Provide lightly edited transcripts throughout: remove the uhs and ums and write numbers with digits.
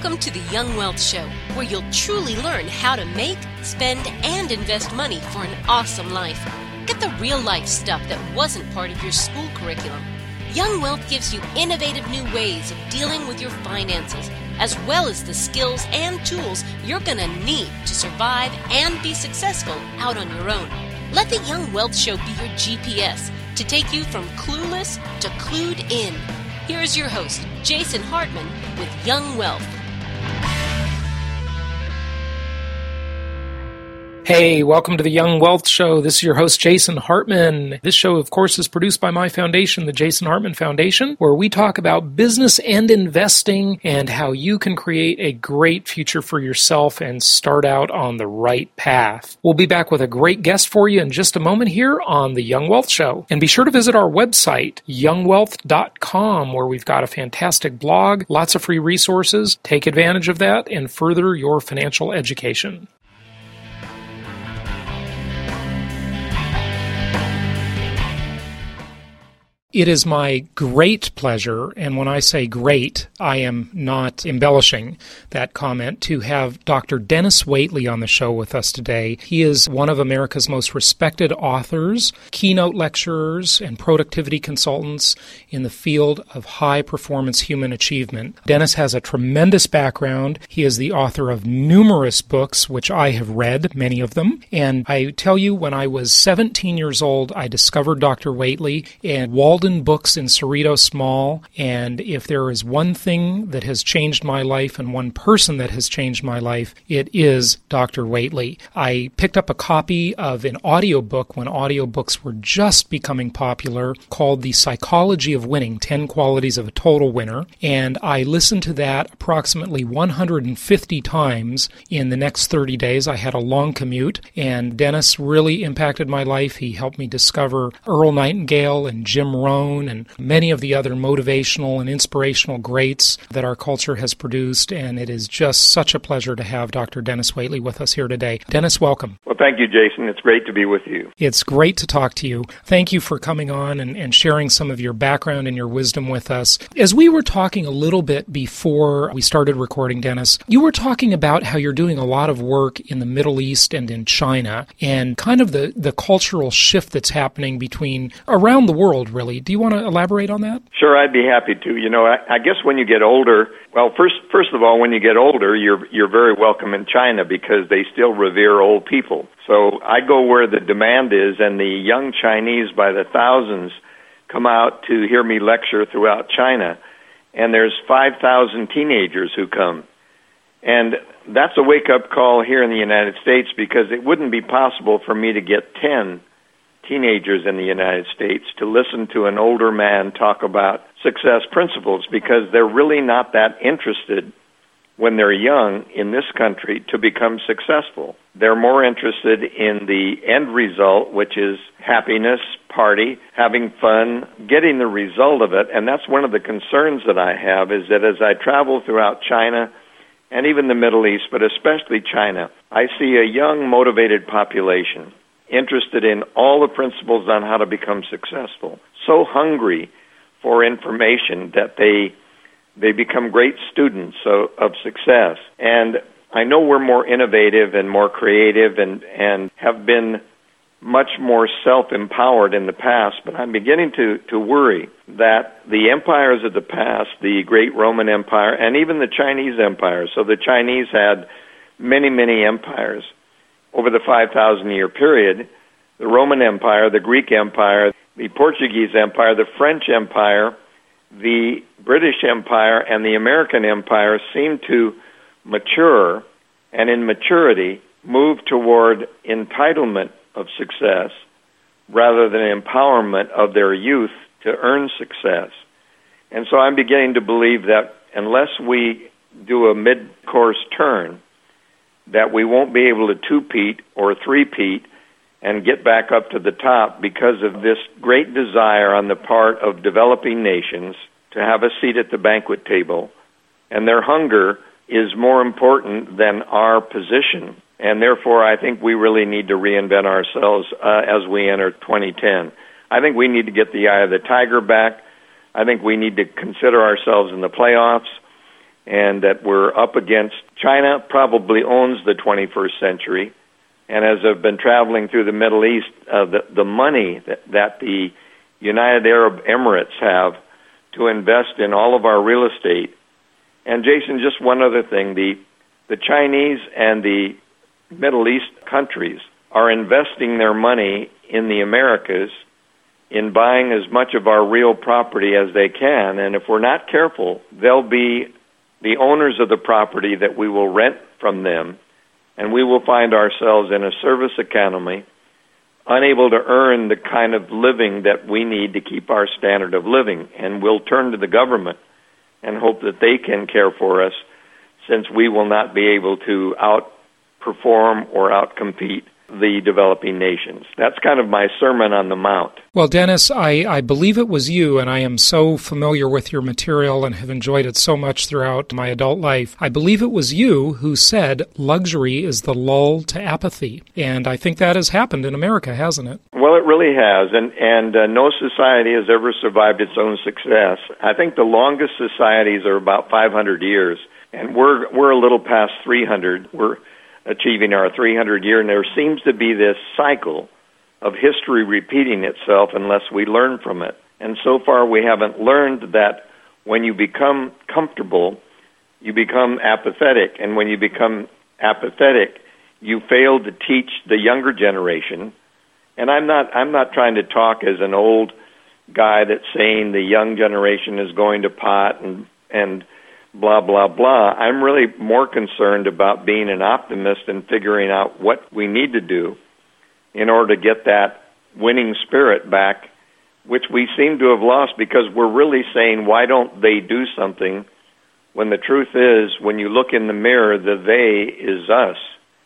Welcome to the Young Wealth Show, where you'll truly learn how to make, spend, and invest money for an awesome life. Get the real-life stuff that wasn't part of your school curriculum. Young Wealth gives you innovative new ways of dealing with your finances, as well as the skills and tools you're going to need to survive and be successful out on your own. Let the Young Wealth Show be your GPS to take you from clueless to clued in. Here is your host, Jason Hartman, with Young Wealth. Hey, welcome to the Young Wealth Show. This is your host, Jason Hartman. This show, of course, is produced by my foundation, the Jason Hartman Foundation, where we talk about business and investing and how you can create a great future for yourself and start out on the right path. We'll be back with a great guest for you in just a moment here on the Young Wealth Show. And be sure to visit our website, youngwealth.com, where we've got a fantastic blog, lots of free resources. Take advantage of that and further your financial education. It is my great pleasure, and when I say great, I am not embellishing that comment, to have Dr. Dennis Waitley on the show with us today. He is one of America's most respected authors, keynote lecturers, and productivity consultants in the field of high-performance human achievement. Dennis has a tremendous background. He is the author of numerous books, which I have read, many of them. And I tell you, when I was 17 years old, I discovered Dr. Waitley and Walden Books in Cerritos Mall, and if there is one thing that has changed my life and one person that has changed my life, it is Dr. Waitley. I picked up a copy of an audiobook when audiobooks were just becoming popular called The Psychology of Winning, 10 Qualities of a Total Winner, and I listened to that approximately 150 times in the next 30 days. I had a long commute, and Dennis really impacted my life. He helped me discover Earl Nightingale and Jim Rohn and many of the other motivational and inspirational greats that our culture has produced, and it is just such a pleasure to have Dr. Dennis Waitley with us here today. Dennis, welcome. Well, thank you, Jason. It's great to be with you. It's great to talk to you. Thank you for coming on and sharing some of your background and your wisdom with us. As we were talking a little bit before we started recording, Dennis, you were talking about how you're doing a lot of work in the Middle East and in China, and kind of the cultural shift that's happening between around the world, really. Do you want to elaborate on that? Sure, I'd be happy to. You know, I guess when you get older, well, first of all, when you get older, you're very welcome in China because they still revere old people. So I go where the demand is, and the young Chinese by the thousands come out to hear me lecture throughout China, and there's 5,000 teenagers who come. And that's a wake-up call here in the United States because it wouldn't be possible for me to get 10 teenagers in the United States to listen to an older man talk about success principles because they're really not that interested when they're young in this country to become successful. They're more interested in the end result, which is happiness, party, having fun, getting the result of it. And that's one of the concerns that I have is that as I travel throughout China and even the Middle East, but especially China, I see a young, motivated population interested in all the principles on how to become successful, so hungry for information that they become great students of success. And I know we're more innovative and more creative and have been much more self-empowered in the past, but I'm beginning to worry that the empires of the past, the great Roman Empire, and even the Chinese Empire, so the Chinese had many, many empires, over the 5,000-year period, the Roman Empire, the Greek Empire, the Portuguese Empire, the French Empire, the British Empire, and the American Empire seemed to mature, and in maturity, move toward entitlement of success rather than empowerment of their youth to earn success. And so I'm beginning to believe that unless we do a mid-course turn, that we won't be able to two-peat or three-peat and get back up to the top because of this great desire on the part of developing nations to have a seat at the banquet table. And their hunger is more important than our position. And therefore, I think we really need to reinvent ourselves as we enter 2010. I think we need to get the eye of the tiger back. I think we need to consider ourselves in the playoffs. and that we're up against. China probably owns the 21st century, and as I've been traveling through the Middle East, the money that the United Arab Emirates have to invest in all of our real estate. And Jason, just one other thing, the Chinese and the Middle East countries are investing their money in the Americas in buying as much of our real property as they can, and if we're not careful, they'll be the owners of the property that we will rent from them, and we will find ourselves in a service economy, unable to earn the kind of living that we need to keep our standard of living, and we'll turn to the government and hope that they can care for us, since we will not be able to outperform or outcompete the developing nations. That's kind of my Sermon on the Mount. Well, Dennis, I believe it was you, and I am so familiar with your material and have enjoyed it so much throughout my adult life. I believe it was you who said luxury is the lull to apathy, and I think that has happened in America, hasn't it? Well, it really has, and no society has ever survived its own success. I think the longest societies are about 500 years, and we're a little past 300. We're achieving our 300-year, and there seems to be this cycle of history repeating itself unless we learn from it. And so far we haven't learned that when you become comfortable, you become apathetic, and when you become apathetic, you fail to teach the younger generation. And I'm not trying to talk as an old guy that's saying the young generation is going to pot and blah, blah, blah. I'm really more concerned about being an optimist and figuring out what we need to do in order to get that winning spirit back, which we seem to have lost because we're really saying, why don't they do something, when the truth is, when you look in the mirror, the they is us.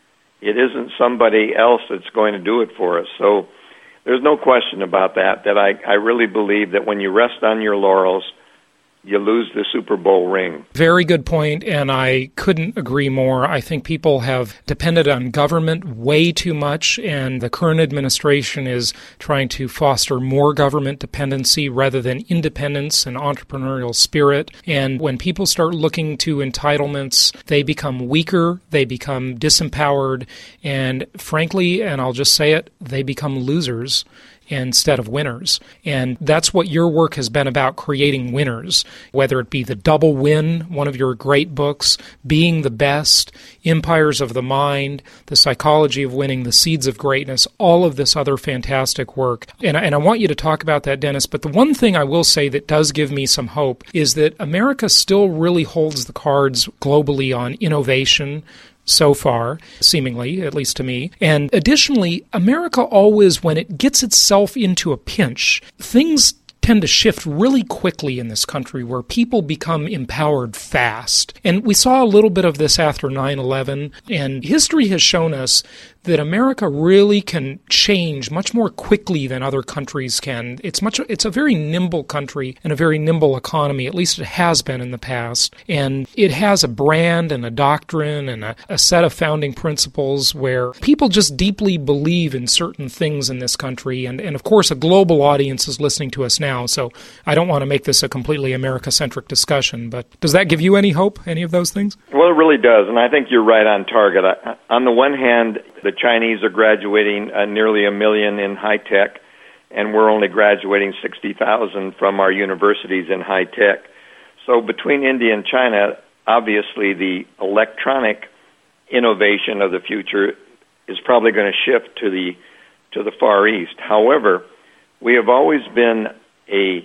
It isn't somebody else that's going to do it for us. So there's no question about that I really believe that when you rest on your laurels, you lose the Super Bowl ring. Very good point, and I couldn't agree more. I think people have depended on government way too much, and the current administration is trying to foster more government dependency rather than independence and entrepreneurial spirit. And when people start looking to entitlements, they become weaker, they become disempowered, and frankly, and I'll just say it, they become losers instead of winners. And that's what your work has been about, creating winners, whether it be The Double Win, one of your great books, Being the Best, Empires of the Mind, The Psychology of Winning, The Seeds of Greatness, all of this other fantastic work. And I want you to talk about that, Dennis, but the one thing I will say that does give me some hope is that America still really holds the cards globally on innovation, so far, seemingly, at least to me. And additionally, America always, when it gets itself into a pinch, things tend to shift really quickly in this country where people become empowered fast. And we saw a little bit of this after 9/11, and history has shown us that America really can change much more quickly than other countries can. It's a very nimble country and a very nimble economy, at least it has been in the past. And it has a brand and a doctrine and a set of founding principles where people just deeply believe in certain things in this country. And of course, a global audience is listening to us now, so I don't want to make this a completely America-centric discussion, but does that give you any hope, any of those things? Well, it really does, and I think you're right on target. On the one hand, the Chinese are graduating nearly 1 million in high tech, and we're only graduating 60,000 from our universities in high tech. So between India and China, obviously the electronic innovation of the future is probably going to shift to the Far East. However, we have always been a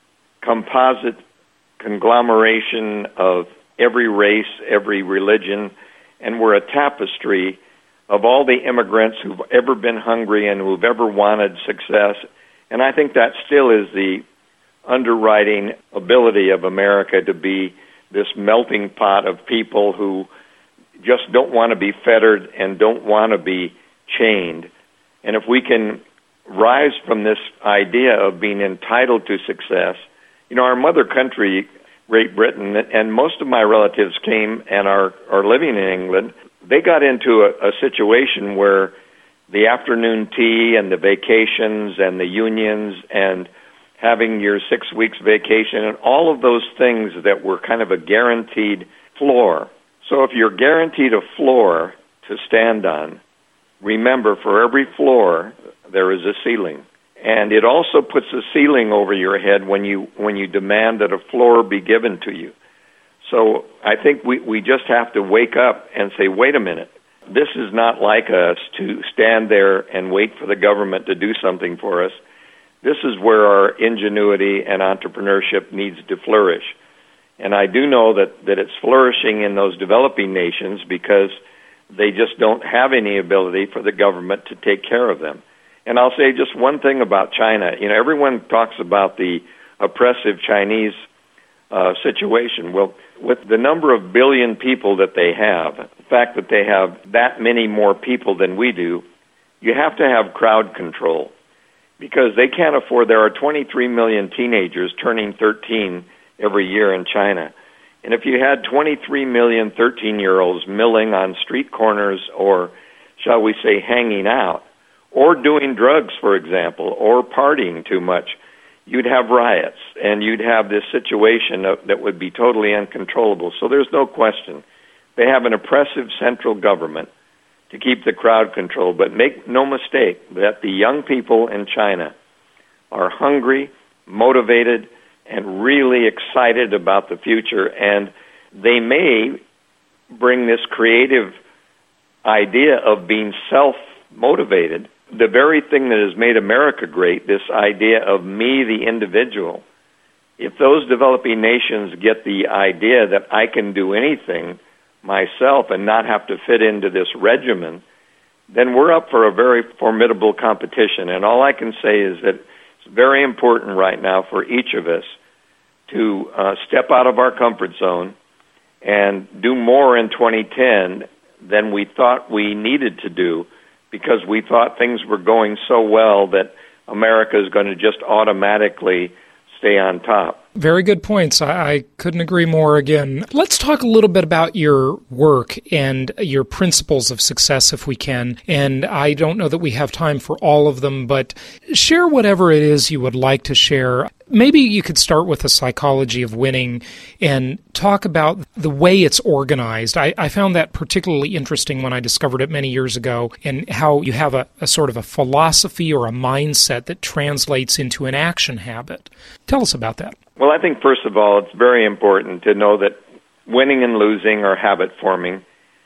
composite conglomeration of every race, every religion, and we're a tapestry of all the immigrants who've ever been hungry and who've ever wanted success. And I think that still is the underwriting ability of America, to be this melting pot of people who just don't want to be fettered and don't want to be chained. And if we can rise from this idea of being entitled to success, our mother country, Great Britain, and most of my relatives came and are living in England, they got into a situation where the afternoon tea and the vacations and the unions and having your 6 weeks vacation and all of those things that were kind of a guaranteed floor. So if you're guaranteed a floor to stand on, remember, for every floor, there is a ceiling. And it also puts a ceiling over your head when you demand that a floor be given to you. So I think we just have to wake up and say, wait a minute, this is not like us to stand there and wait for the government to do something for us. This is where our ingenuity and entrepreneurship needs to flourish. And I do know that it's flourishing in those developing nations because they just don't have any ability for the government to take care of them. And I'll say just one thing about China. Everyone talks about the oppressive Chinese situation. Well, with the number of billion people that they have, the fact that they have that many more people than we do, you have to have crowd control because they can't afford. There are 23 million teenagers turning 13 every year in China. And if you had 23 million 13-year-olds milling on street corners or, shall we say, hanging out, or doing drugs, for example, or partying too much, you'd have riots, and you'd have this situation that would be totally uncontrollable. So there's no question. They have an oppressive central government to keep the crowd controlled. But make no mistake that the young people in China are hungry, motivated, and really excited about the future. And they may bring this creative idea of being self-motivated, the very thing that has made America great, this idea of me, the individual. If those developing nations get the idea that I can do anything myself and not have to fit into this regimen, then we're up for a very formidable competition. And all I can say is that it's very important right now for each of us to step out of our comfort zone and do more in 2010 than we thought we needed to do, because we thought things were going so well that America is going to just automatically stay on top. Very good points. I couldn't agree more again. Let's talk a little bit about your work and your principles of success, if we can. And I don't know that we have time for all of them, but share whatever it is you would like to share. Maybe you could start with the psychology of winning and talk about the way it's organized. I found that particularly interesting when I discovered it many years ago, and how you have a sort of a philosophy or a mindset that translates into an action habit. Tell us about that. Well, I think, first of all, it's very important to know that winning and losing are habit forming,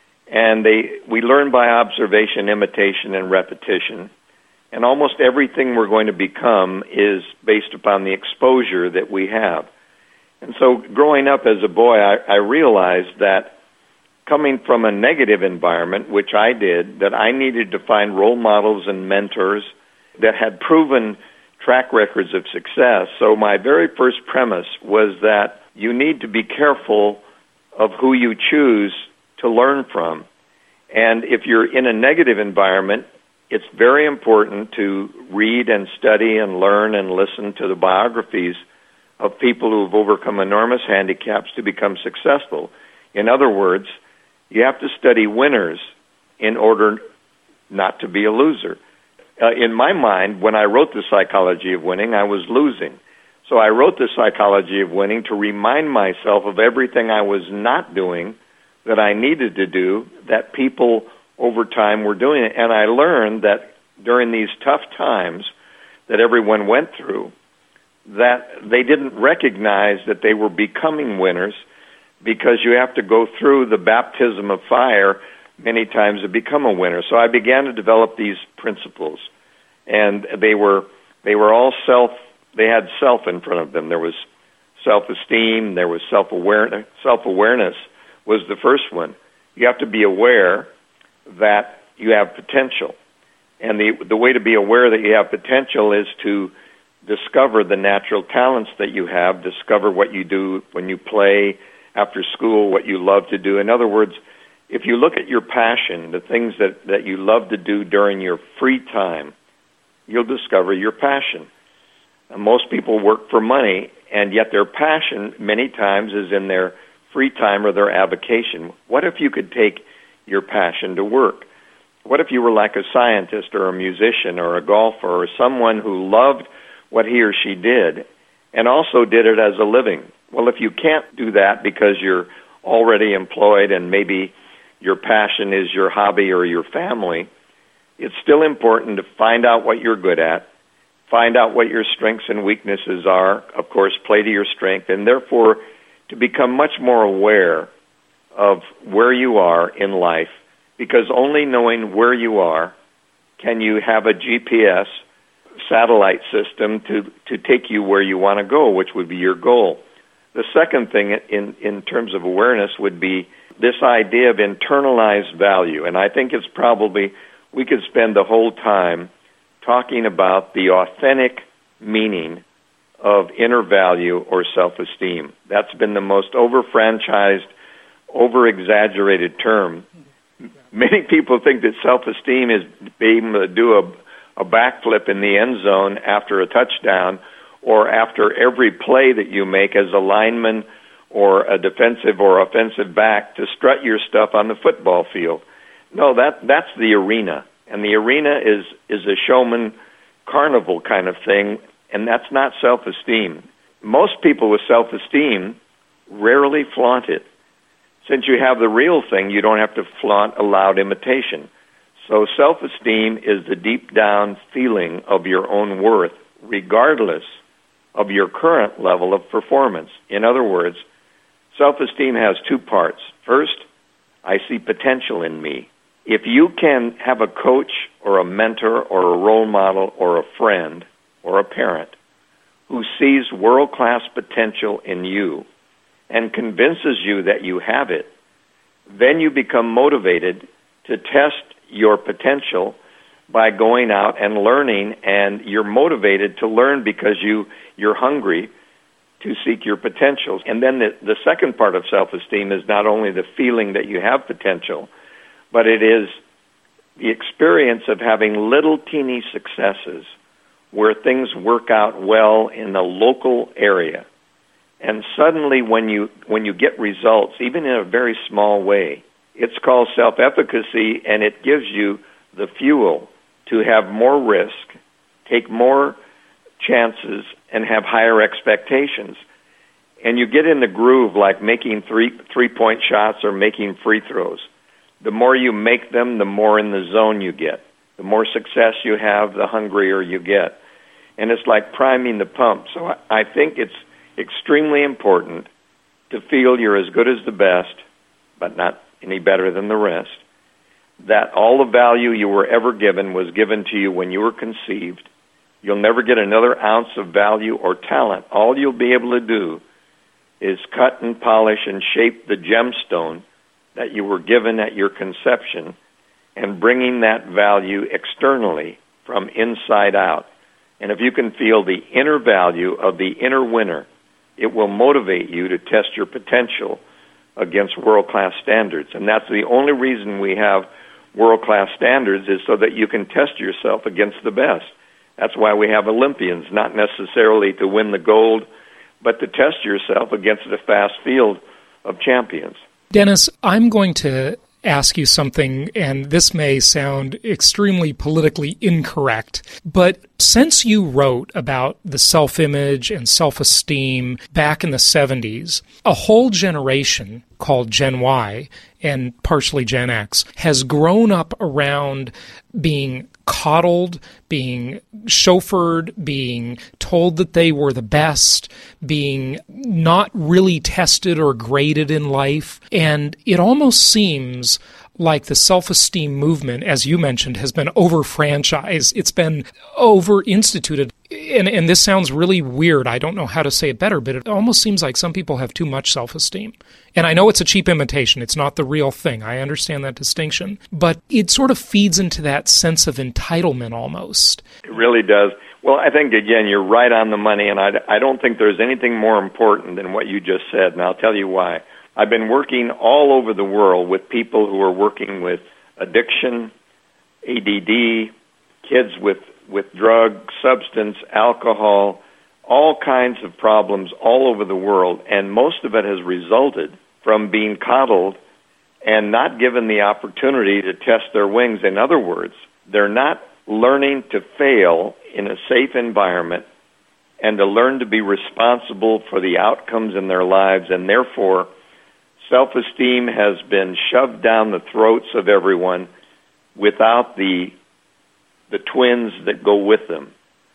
and we learn by observation, imitation, and repetition. And almost everything we're going to become is based upon the exposure that we have. And so growing up as a boy, I realized that coming from a negative environment, which I did, that I needed to find role models and mentors that had proven track records of success. So my very first premise was that you need to be careful of who you choose to learn from. And if you're in a negative environment, it's very important to read and study and learn and listen to the biographies of people who have overcome enormous handicaps to become successful. In other words, you have to study winners in order not to be a loser. In my mind, when I wrote The Psychology of Winning, I was losing. So I wrote The Psychology of Winning to remind myself of everything I was not doing that I needed to do, that people over time were doing it. And I learned that during these tough times that everyone went through, that they didn't recognize that they were becoming winners, because you have to go through the baptism of fire many times to become a winner. So I began to develop these principles, and they were all they had self in front of them. There was self-esteem, there was self-awareness. Self-awareness was the first one. You have to be aware that you have potential. And the way to be aware that you have potential is to discover the natural talents that you have, discover what you do when you play after school, what you love to do. In other words, if you look at your passion, the things that you love to do during your free time, you'll discover your passion. Most people work for money, and yet their passion many times is in their free time or their avocation. What if you could take your passion to work? What if you were like a scientist or a musician or a golfer or someone who loved what he or she did and also did it as a living? Well, if you can't do that because you're already employed and maybe your passion is your hobby or your family, it's still important to find out what you're good at, find out what your strengths and weaknesses are, of course, play to your strength, and therefore to become much more aware of where you are in life, because only knowing where you are can you have a GPS satellite system to take you where you want to go, which would be your goal. The second thing in terms of awareness would be this idea of internalized value, and I think it's probably, we could spend the whole time talking about the authentic meaning of inner value or self-esteem. That's been the most over-franchised, over-exaggerated term. Many people think that self-esteem is being able to do a backflip in the end zone after a touchdown or after every play that you make as a lineman or a defensive or offensive back to strut your stuff on the football field. No, that's the arena. And the arena is a showman carnival kind of thing, and that's not self-esteem. Most people with self-esteem rarely flaunt it. Since you have the real thing, you don't have to flaunt a loud imitation. So self-esteem is the deep down feeling of your own worth, regardless of your current level of performance. In other words, self-esteem has two parts. First, I see potential in me. If you can have a coach or a mentor or a role model or a friend or a parent who sees world-class potential in you and convinces you that you have it, then you become motivated to test your potential by going out and learning, and you're motivated to learn because you're hungry to seek your potentials. And then the second part of self-esteem is not only the feeling that you have potential, but it is the experience of having little teeny successes where things work out well in the local area. And suddenly when you get results, even in a very small way, it's called self-efficacy, and it gives you the fuel to have more risk, take more chances, and have higher expectations. And you get in the groove like making three-point shots or making free throws. The more you make them, the more in the zone you get. The more success you have, the hungrier you get. And it's like priming the pump. So I think it's extremely important to feel you're as good as the best, but not any better than the rest, that all the value you were ever given was given to you when you were conceived. You'll never get another ounce of value or talent. All you'll be able to do is cut and polish and shape the gemstone that you were given at your conception and bringing that value externally from inside out. And if you can feel the inner value of the inner winner, it will motivate you to test your potential against world-class standards. And that's the only reason we have world-class standards, is so that you can test yourself against the best. That's why we have Olympians, not necessarily to win the gold, but to test yourself against a fast field of champions. Dennis, I'm going to ask you something, and this may sound extremely politically incorrect, but since you wrote about the self-image and self-esteem back in the 70s, a whole generation called Gen Y and partially Gen X has grown up around being coddled, being chauffeured, being told that they were the best, being not really tested or graded in life. And it almost seems like the self-esteem movement, as you mentioned, has been over-franchised. It's been over-instituted. And this sounds really weird. I don't know how to say it better, but it almost seems like some people have too much self-esteem. And I know it's a cheap imitation. It's not the real thing. I understand that distinction. But it sort of feeds into that sense of entitlement almost. It really does. Well, I think, again, you're right on the money, and I don't think there's anything more important than what you just said, and I'll tell you why. I've been working all over the world with people who are working with addiction, ADD, kids with drug, substance, alcohol, all kinds of problems all over the world, and most of it has resulted from being coddled and not given the opportunity to test their wings. In other words, they're not learning to fail in a safe environment and to learn to be responsible for the outcomes in their lives, and therefore self-esteem has been shoved down the throats of everyone without the twins that go with them,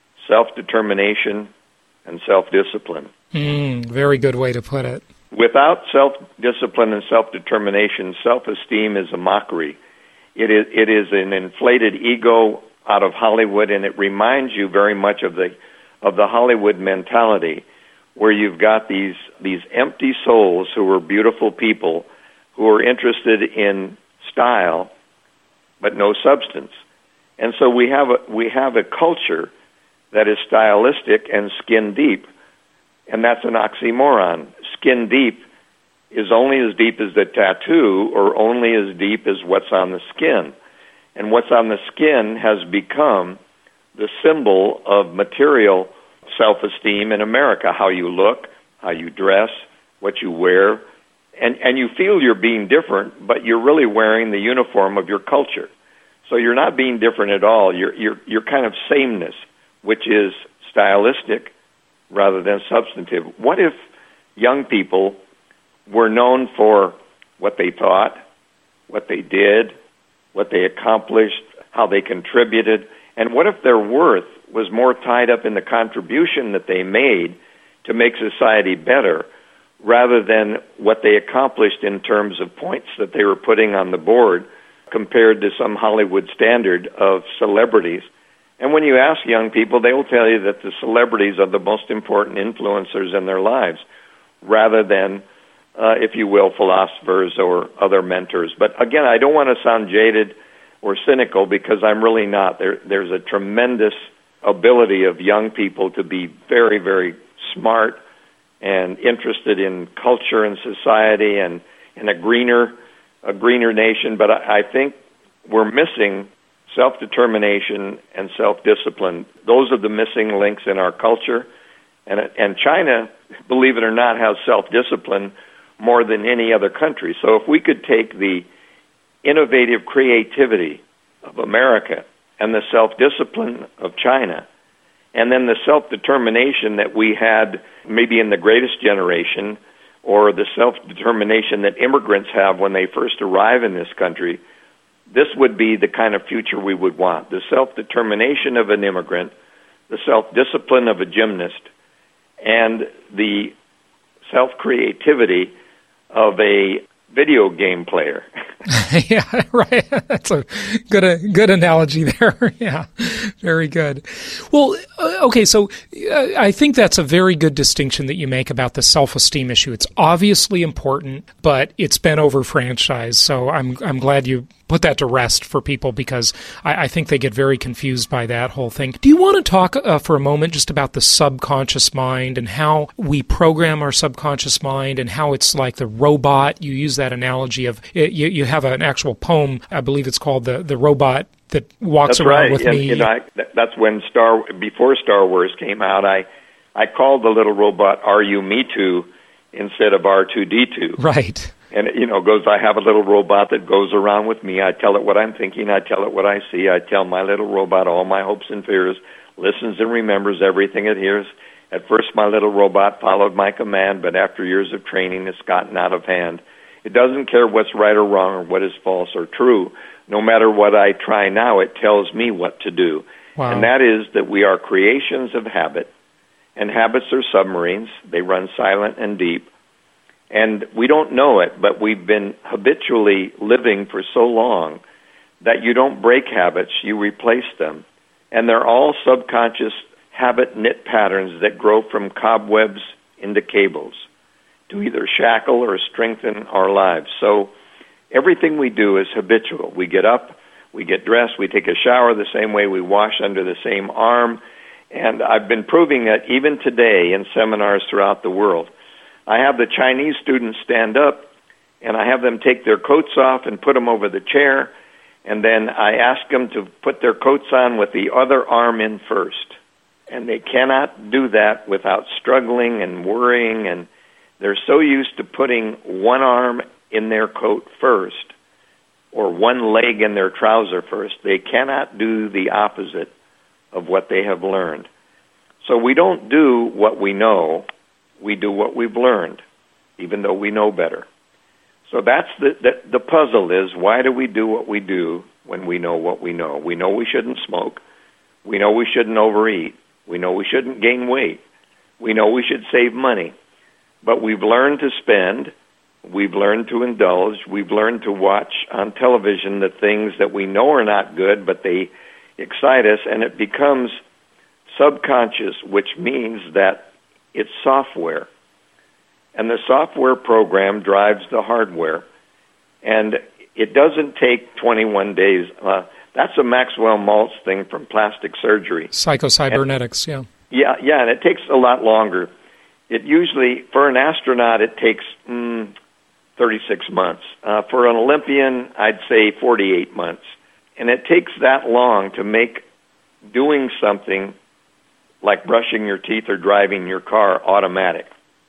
self-determination and self-discipline. Very good way to put it. Without self-discipline and self-determination, self-esteem is a mockery. It is an inflated ego out of Hollywood, and it reminds you very much of the Hollywood mentality, where you've got these empty souls who are beautiful people who are interested in style but no substance. And so we have a culture that is stylistic and skin deep, and that's an oxymoron. Skin deep is only as deep as the tattoo, or only as deep as what's on the skin. And what's on the skin has become the symbol of material self-esteem in America, how you look, how you dress, what you wear, and you feel you're being different, but you're really wearing the uniform of your culture. So you're not being different at all. You're kind of sameness, which is stylistic rather than substantive. What if young people were known for what they thought, what they did, what they accomplished, how they contributed, and what if their worth was more tied up in the contribution that they made to make society better rather than what they accomplished in terms of points that they were putting on the board compared to some Hollywood standard of celebrities? And when you ask young people, they will tell you that the celebrities are the most important influencers in their lives rather than, if you will, philosophers or other mentors. But again, I don't want to sound jaded or cynical, because I'm really not. There's a tremendous ability of young people to be very, very smart and interested in culture and society and in a greener nation. But I think we're missing self-determination and self-discipline. Those are the missing links in our culture. And China, believe it or not, has self-discipline more than any other country. So if we could take the innovative creativity of America and the self-discipline of China, and then the self-determination that we had maybe in the greatest generation, or the self-determination that immigrants have when they first arrive in this country, this would be the kind of future we would want. The self-determination of an immigrant, the self-discipline of a gymnast, and the self-creativity of a video game player. Yeah, right. That's a good analogy there. Yeah, very good. Well, okay, so I think that's a very good distinction that you make about the self-esteem issue. It's obviously important, but it's been over-franchised. So I'm glad you put that to rest for people, because I think they get very confused by that whole thing. Do you want to talk for a moment just about the subconscious mind and how we program our subconscious mind and how it's like the robot? You use that analogy of you have an actual poem, I believe it's called the robot that walks around with me. That's when before Star Wars came out, I called the little robot R-U-Me-Too instead of R2-D2. Right. And it goes, I have a little robot that goes around with me. I tell it what I'm thinking. I tell it what I see. I tell my little robot all my hopes and fears, listens and remembers everything it hears. At first, my little robot followed my command, but after years of training, it's gotten out of hand. It doesn't care what's right or wrong or what is false or true. No matter what I try now, it tells me what to do. Wow. And that is that we are creations of habit, and habits are submarines. They run silent and deep. And we don't know it, but we've been habitually living for so long that you don't break habits, you replace them. And they're all subconscious habit knit patterns that grow from cobwebs into cables to either shackle or strengthen our lives. So everything we do is habitual. We get up, we get dressed, we take a shower the same way, we wash under the same arm. And I've been proving that even today in seminars throughout the world. I have the Chinese students stand up, and I have them take their coats off and put them over the chair, and then I ask them to put their coats on with the other arm in first. And they cannot do that without struggling and worrying, and they're so used to putting one arm in their coat first or one leg in their trouser first. They cannot do the opposite of what they have learned. So we don't do what we know. We do what we've learned, even though we know better. So that's the puzzle is, why do we do what we do when we know what we know? We know we shouldn't smoke. We know we shouldn't overeat. We know we shouldn't gain weight. We know we should save money. But we've learned to spend. We've learned to indulge. We've learned to watch on television the things that we know are not good, but they excite us, and it becomes subconscious, which means that it's software. And the software program drives the hardware. And it doesn't take 21 days. That's a Maxwell Maltz thing from plastic surgery. Psychocybernetics, yeah. Yeah, and it takes a lot longer. It usually, for an astronaut, it takes 36 months. For an Olympian, I'd say 48 months. And it takes that long to make doing something like brushing your teeth or driving your car automatic.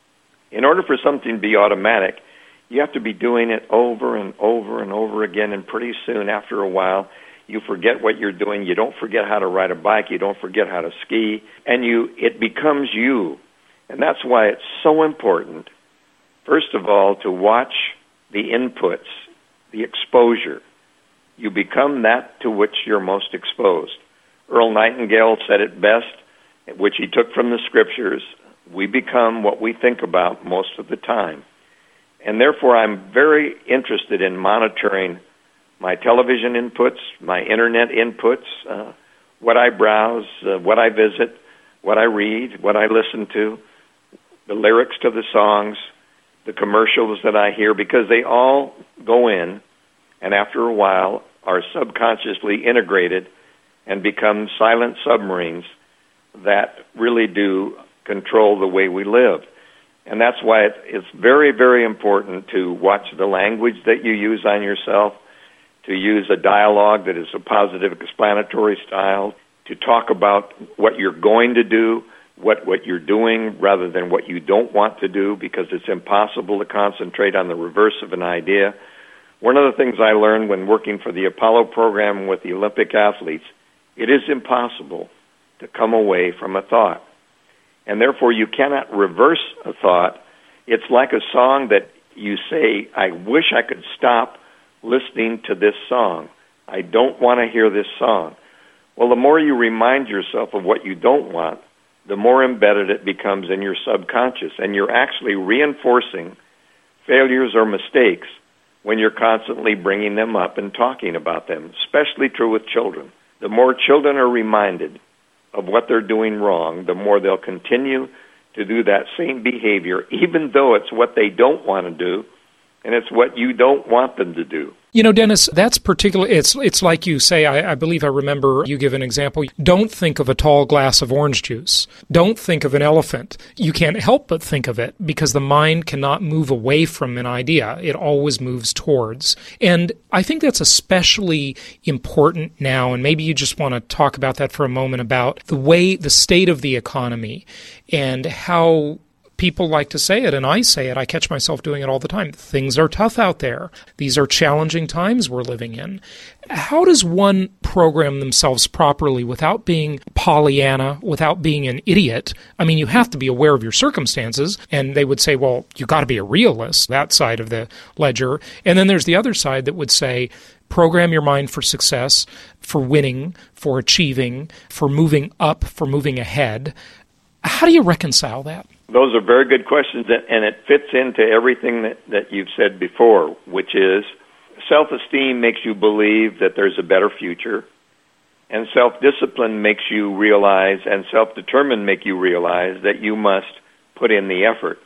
In order for something to be automatic, you have to be doing it over and over and over again, and pretty soon, after a while, you forget what you're doing. You don't forget how to ride a bike. You don't forget how to ski. And it becomes you. And that's why it's so important, first of all, to watch the inputs, the exposure. You become that to which you're most exposed. Earl Nightingale said it best, which he took from the scriptures: we become what we think about most of the time. And therefore, I'm very interested in monitoring my television inputs, my internet inputs, what I browse, what I visit, what I read, what I listen to, the lyrics to the songs, the commercials that I hear, because they all go in, and after a while are subconsciously integrated and become silent submarines that really do control the way we live. And that's why it's very, very important to watch the language that you use on yourself, to use a dialogue that is a positive explanatory style, to talk about what you're going to do, what you're doing, rather than what you don't want to do, because it's impossible to concentrate on the reverse of an idea. One of the things I learned when working for the Apollo program with the Olympic athletes, it is impossible to come away from a thought. And therefore, you cannot reverse a thought. It's like a song that you say, I wish I could stop listening to this song. I don't want to hear this song. Well, the more you remind yourself of what you don't want, the more embedded it becomes in your subconscious. And you're actually reinforcing failures or mistakes when you're constantly bringing them up and talking about them, especially true with children. The more children are reminded of what they're doing wrong, the more they'll continue to do that same behavior, even though it's what they don't want to do, and it's what you don't want them to do. You know, Dennis, that's particularly, it's like you say, I believe I remember you give an example. Don't think of a tall glass of orange juice. Don't think of an elephant. You can't help but think of it because the mind cannot move away from an idea. It always moves towards. And I think that's especially important now, and maybe you just want to talk about that for a moment, about the state of the economy and how people like to say it, and I say it. I catch myself doing it all the time. Things are tough out there. These are challenging times we're living in. How does one program themselves properly without being Pollyanna, without being an idiot? I mean, you have to be aware of your circumstances, and they would say, well, you got to be a realist, that side of the ledger. And then there's the other side that would say, program your mind for success, for winning, for achieving, for moving up, for moving ahead. How do you reconcile that? Those are very good questions, and it fits into everything that you've said before, which is self-esteem makes you believe that there's a better future, and self-discipline makes you realize, and self-determined make you realize that you must put in the effort.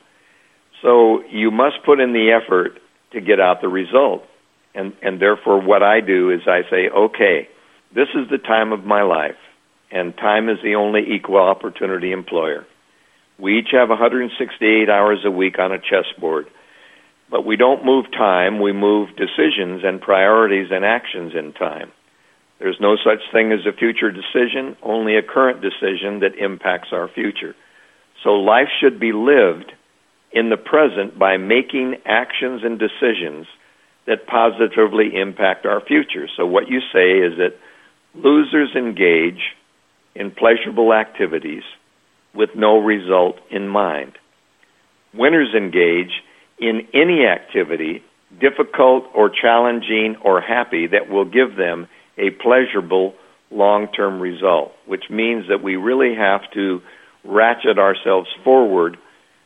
So you must put in the effort to get out the result. And therefore what I do is I say, okay, this is the time of my life, and time is the only equal opportunity employer. We each have 168 hours a week on a chessboard, but we don't move time, we move decisions and priorities and actions in time. There's no such thing as a future decision, only a current decision that impacts our future. So life should be lived in the present by making actions and decisions that positively impact our future. So what you say is that losers engage in pleasurable activities with no result in mind. Winners engage in any activity difficult or challenging or happy that will give them a pleasurable long-term result, which means that we really have to ratchet ourselves forward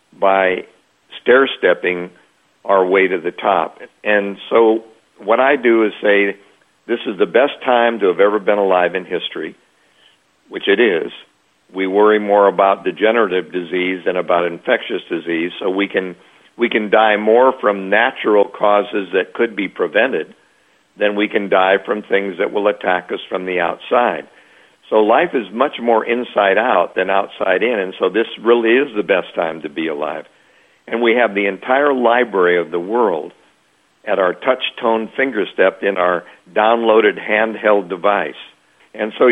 by stair-stepping our way to the top. And so what I do is say, this is the best time to have ever been alive in history, which it is. We worry more about degenerative disease than about infectious disease, so we can die more from natural causes that could be prevented than we can die from things that will attack us from the outside. So life is much more inside out than outside in, and so this really is the best time to be alive. And we have the entire library of the world at our touch-tone fingerstep in our downloaded handheld device. And so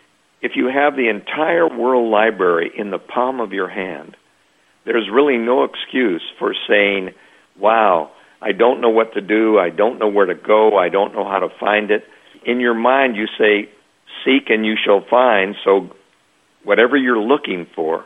if you have the entire world library in the palm of your hand, there's really no excuse for saying, wow, I don't know what to do, I don't know where to go, I don't know how to find it. In your mind, you say, seek and you shall find, so whatever you're looking for,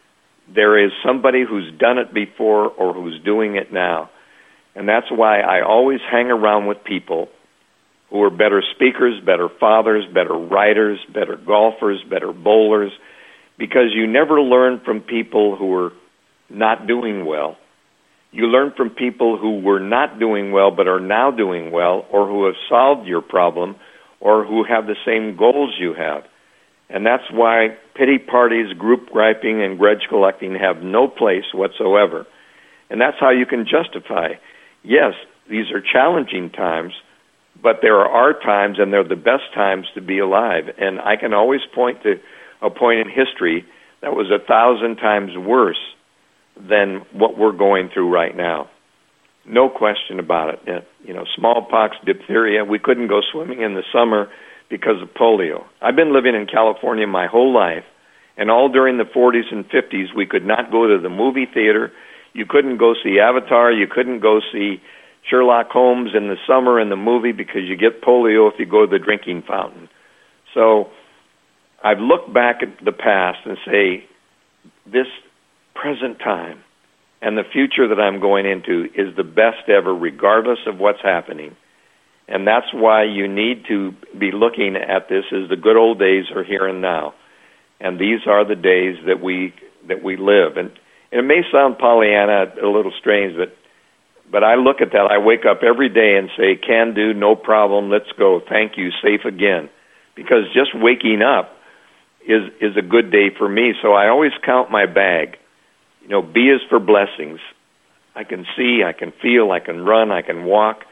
there is somebody who's done it before or who's doing it now. And that's why I always hang around with people who are better speakers, better fathers, better writers, better golfers, better bowlers, because you never learn from people who are not doing well. You learn from people who were not doing well but are now doing well, or who have solved your problem, or who have the same goals you have. And that's why pity parties, group griping, and grudge collecting have no place whatsoever. And that's how you can justify, yes, these are challenging times, but there are times, and they're the best times to be alive. And I can always point to a point in history that was 1,000 times worse than what we're going through right now. No question about it. Smallpox, diphtheria, we couldn't go swimming in the summer because of polio. I've been living in California my whole life, and all during the 40s and 50s, we could not go to the movie theater. You couldn't go see Avatar. You couldn't go see Sherlock Holmes in the summer in the movie because you get polio if you go to the drinking fountain. So I've looked back at the past and say, this present time and the future that I'm going into is the best ever, regardless of what's happening. And that's why you need to be looking at this as the good old days are here and now. And these are the days that we live. And it may sound Pollyanna a little strange, but I look at that. I wake up every day and say, can do, no problem, let's go, thank you, safe again. Because just waking up is a good day for me. So I always count my bag. B is for blessings. I can see, I can feel, I can run, I can walk.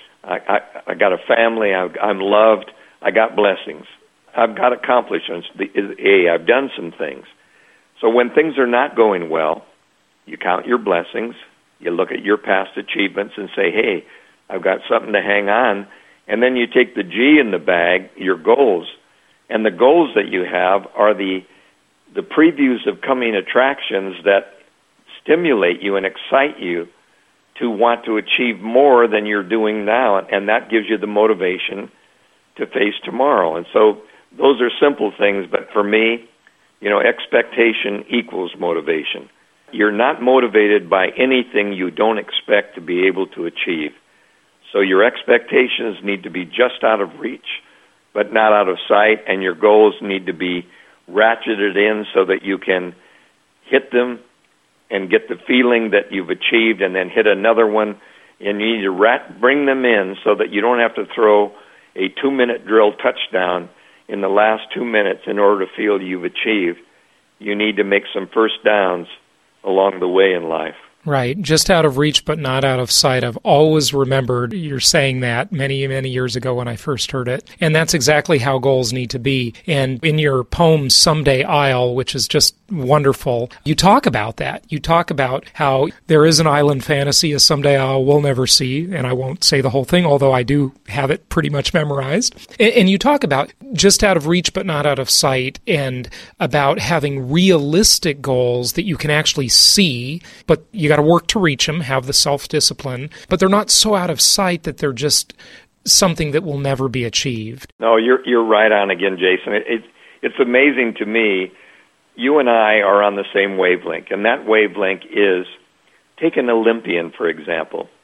I got a family, I'm loved, I got blessings. I've got accomplishments. I've done some things. So when things are not going well, you count your blessings, you look at your past achievements and say, hey, I've got something to hang on. And then you take the G in the bag, your goals. And the goals that you have are the previews of coming attractions that stimulate you and excite you to want to achieve more than you're doing now, and that gives you the motivation to face tomorrow. And so those are simple things, but for me, expectation equals motivation. You're not motivated by anything you don't expect to be able to achieve. So your expectations need to be just out of reach, but not out of sight, and your goals need to be ratcheted in so that you can hit them and get the feeling that you've achieved, and then hit another one, and you need to bring them in so that you don't have to throw a 2-minute drill touchdown in the last 2 minutes in order to feel you've achieved. You need to make some first downs along the way in life. Right. Just out of reach, but not out of sight. I've always remembered you're saying that many, many years ago when I first heard it. And that's exactly how goals need to be. And in your poem, Someday I'll, which is just wonderful, you talk about that. You talk about how there is an island fantasy, a someday I'll we'll never see. And I won't say the whole thing, although I do have it pretty much memorized. And you talk about just out of reach, but not out of sight, and about having realistic goals that you can actually see, but you got to work to reach them, have the self-discipline, but they're not so out of sight that they're just something that will never be achieved. No, you're right on again, Jason. It's amazing to me. You and I are on the same wavelength, and that wavelength is, take an Olympian, for example.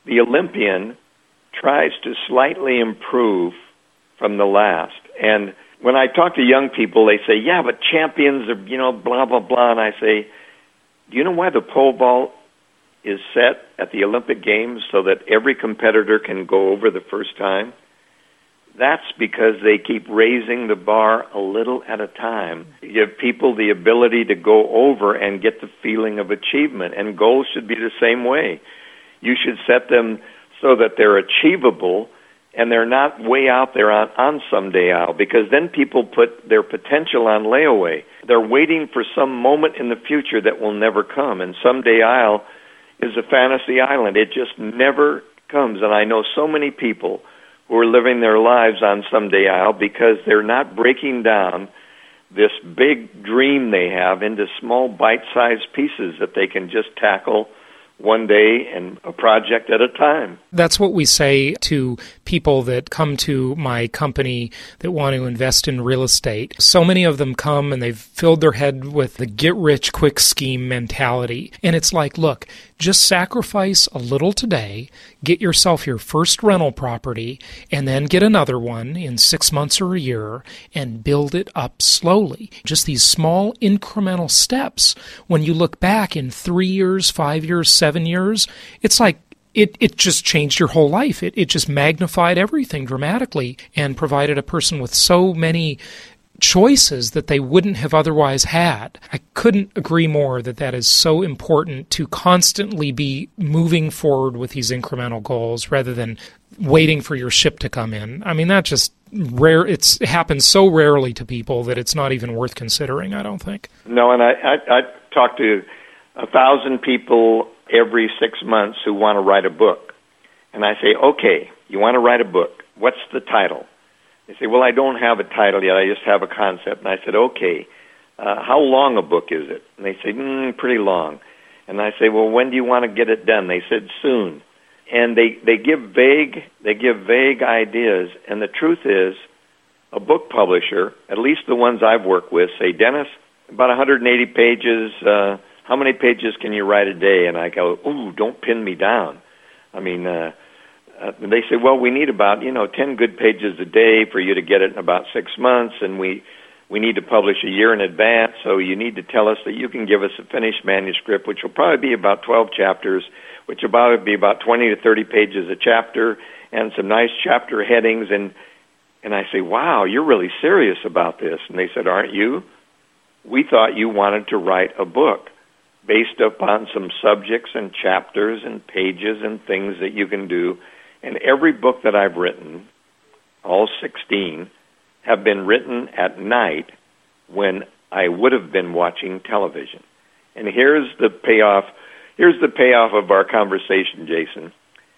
the Olympian tries to slightly improve from the last. And when I talk to young people, they say, yeah, but champions are, blah, blah, blah. And I say, do you know why the pole vault is set at the Olympic Games so that every competitor can go over the first time? That's because they keep raising the bar a little at a time. You give people the ability to go over and get the feeling of achievement, and goals should be the same way. You should set them so that they're achievable and they're not way out there on someday I'll, because then people put their potential on layaway. They're waiting for some moment in the future that will never come, and someday I'll is a fantasy island. It just never comes, and I know so many people who are living their lives on someday I'll because they're not breaking down this big dream they have into small bite-sized pieces that they can just tackle one day and a project at a time. That's what we say to people that come to my company that want to invest in real estate. So many of them come and they've filled their head with the get-rich-quick scheme mentality. And it's like, look, just sacrifice a little today, get yourself your first rental property, and then get another one in 6 months or a year and build it up slowly. Just these small incremental steps. When you look back in 3 years, 5 years, 7 years, it's like it just changed your whole life. It just magnified everything dramatically and provided a person with so many choices that they wouldn't have otherwise had. I couldn't agree more that that is so important to constantly be moving forward with these incremental goals rather than waiting for your ship to come in. I mean, that just rare. It happens so rarely to people that it's not even worth considering, I don't think. No, and I talk to 1,000 people every 6 months who want to write a book. And I say, okay, you want to write a book. What's the title? They say, well, I don't have a title yet. I just have a concept. And I said, okay, how long a book is it? And they say, pretty long. And I say, well, when do you want to get it done? They said, soon. And they give vague ideas. And the truth is, a book publisher, at least the ones I've worked with, say, Dennis, about 180 pages. How many pages can you write a day? And I go, ooh, don't pin me down. I mean, they say, well, we need about 10 good pages a day for you to get it in about 6 months, and we need to publish a year in advance, so you need to tell us that you can give us a finished manuscript, which will probably be about 12 chapters, which will probably be about 20 to 30 pages a chapter, and some nice chapter headings. And I say, wow, you're really serious about this. And they said, aren't you? We thought you wanted to write a book based upon some subjects and chapters and pages and things that you can do. And every book that I've written, all 16, have been written at night when I would have been watching television. And here's the payoff. Here's the payoff of our conversation, Jason.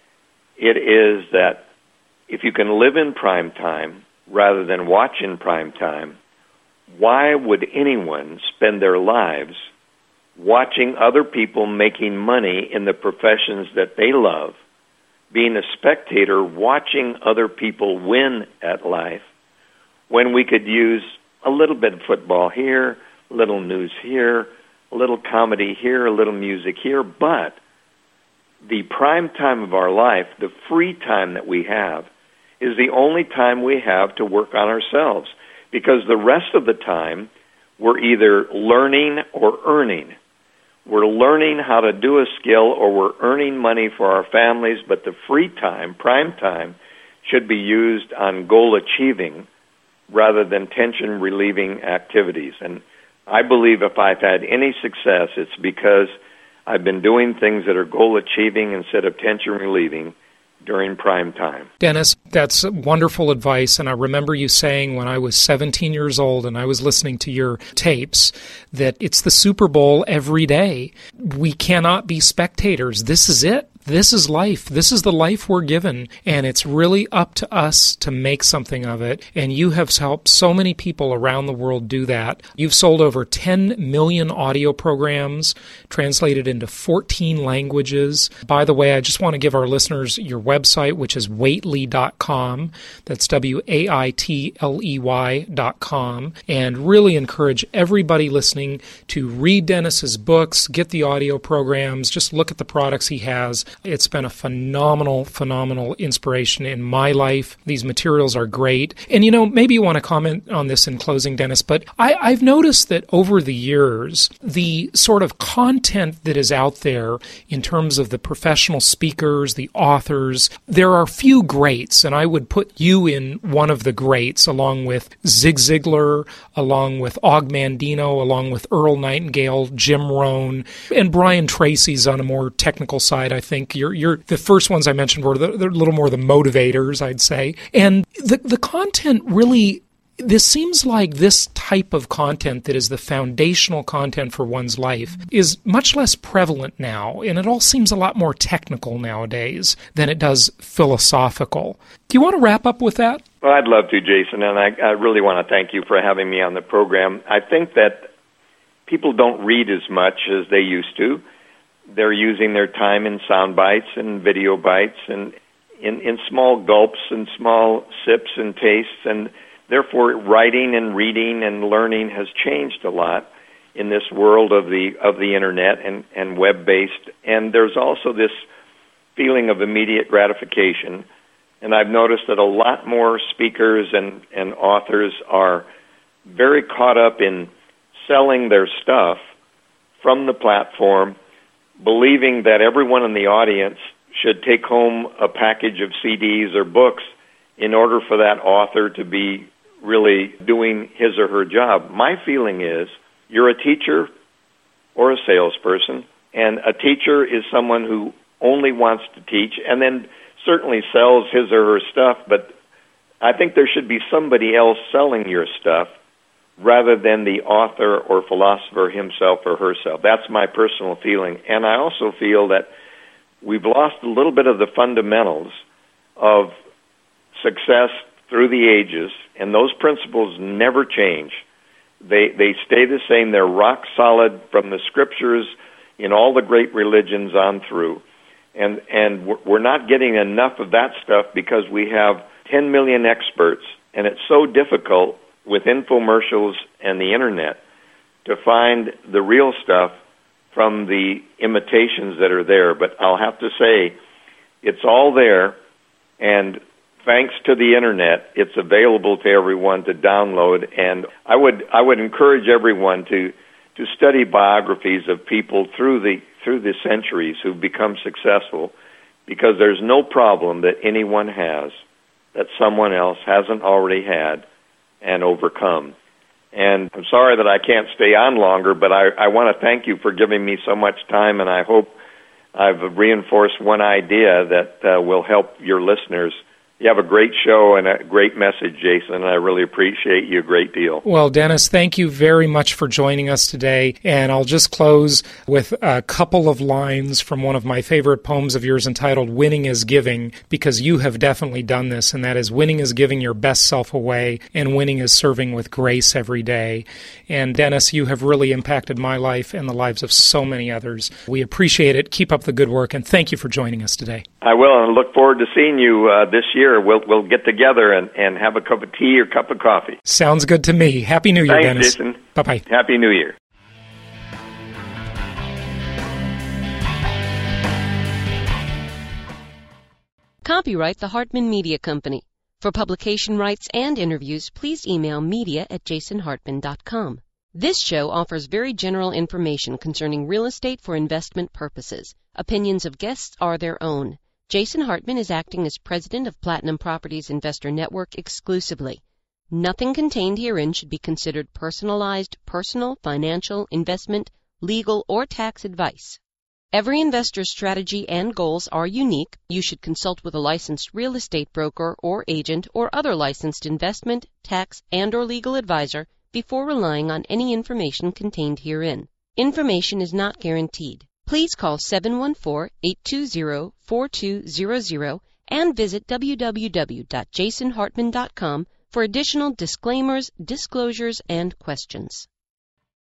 It is that if you can live in prime time rather than watch in prime time, why would anyone spend their lives watching other people making money in the professions that they love, being a spectator, watching other people win at life, when we could use a little bit of football here, a little news here, a little comedy here, a little music here, but the prime time of our life, the free time that we have, is the only time we have to work on ourselves, because the rest of the time we're either learning or earning. We're learning how to do a skill or we're earning money for our families, but the free time, prime time, should be used on goal achieving rather than tension relieving activities. And I believe if I've had any success, it's because I've been doing things that are goal achieving instead of tension relieving during prime time. Dennis, that's wonderful advice, and I remember you saying when I was 17 years old and I was listening to your tapes that it's the Super Bowl every day. We cannot be spectators. This is it. This is life. This is the life we're given, and it's really up to us to make something of it, and you have helped so many people around the world do that. You've sold over 10 million audio programs, translated into 14 languages. By the way, I just want to give our listeners your website, which is waitley.com. That's WAITLEY.com, and really encourage everybody listening to read Dennis's books, get the audio programs, just look at the products he has. It's been a phenomenal inspiration in my life. These materials are great. And, maybe you want to comment on this in closing, Dennis, but I've noticed that over the years, the sort of content that is out there in terms of the professional speakers, the authors, there are few greats, and I would put you in one of the greats, along with Zig Ziglar, along with Og Mandino, along with Earl Nightingale, Jim Rohn, and Brian Tracy's on a more technical side. I think you're the first ones I mentioned were they're a little more the motivators, I'd say. And the content really, this seems like this type of content that is the foundational content for one's life is much less prevalent now, and it all seems a lot more technical nowadays than it does philosophical. Do you want to wrap up with that? Well, I'd love to, Jason, and I really want to thank you for having me on the program. I think that people don't read as much as they used to. They're using their time in sound bites and video bites and in small gulps and small sips and tastes, and therefore writing and reading and learning has changed a lot in this world of the internet and web-based. And there's also this feeling of immediate gratification. And I've noticed that a lot more speakers and authors are very caught up in selling their stuff from the platform, believing that everyone in the audience should take home a package of CDs or books in order for that author to be really doing his or her job. My feeling is you're a teacher or a salesperson, and a teacher is someone who only wants to teach and then certainly sells his or her stuff, but I think there should be somebody else selling your stuff rather than the author or philosopher himself or herself. That's my personal feeling. And I also feel that we've lost a little bit of the fundamentals of success through the ages, and those principles never change. They stay the same. They're rock solid from the scriptures in all the great religions on through. And we're not getting enough of that stuff because we have 10 million experts, and it's so difficult with infomercials and the internet to find the real stuff from the imitations that are there. But I'll have to say, it's all there, and thanks to the internet, it's available to everyone to download. And I would encourage everyone to study biographies of people through the centuries who've become successful, because there's no problem that anyone has that someone else hasn't already had and overcome. And I'm sorry that I can't stay on longer, but I want to thank you for giving me so much time, and I hope I've reinforced one idea that will help your listeners. You have a great show and a great message, Jason, and I really appreciate you a great deal. Well, Dennis, thank you very much for joining us today, and I'll just close with a couple of lines from one of my favorite poems of yours entitled Winning is Giving, because you have definitely done this, and that is winning is giving your best self away, and winning is serving with grace every day. And Dennis, you have really impacted my life and the lives of so many others. We appreciate it. Keep up the good work, and thank you for joining us today. I will, and look forward to seeing you this year. We'll get together and have a cup of tea or cup of coffee. Sounds good to me. Happy New Year, Thanks, Dennis. Jason. Bye-bye. Happy New Year. Copyright the Hartman Media Company. For publication rights and interviews, please email media@jasonhartman.com. This show offers very general information concerning real estate for investment purposes. Opinions of guests are their own. Jason Hartman is acting as president of Platinum Properties Investor Network exclusively. Nothing contained herein should be considered personalized, personal, financial, investment, legal, or tax advice. Every investor's strategy and goals are unique. You should consult with a licensed real estate broker or agent or other licensed investment, tax, and/or legal advisor before relying on any information contained herein. Information is not guaranteed. Please call 714-820-4200 and visit www.jasonhartman.com for additional disclaimers, disclosures, and questions.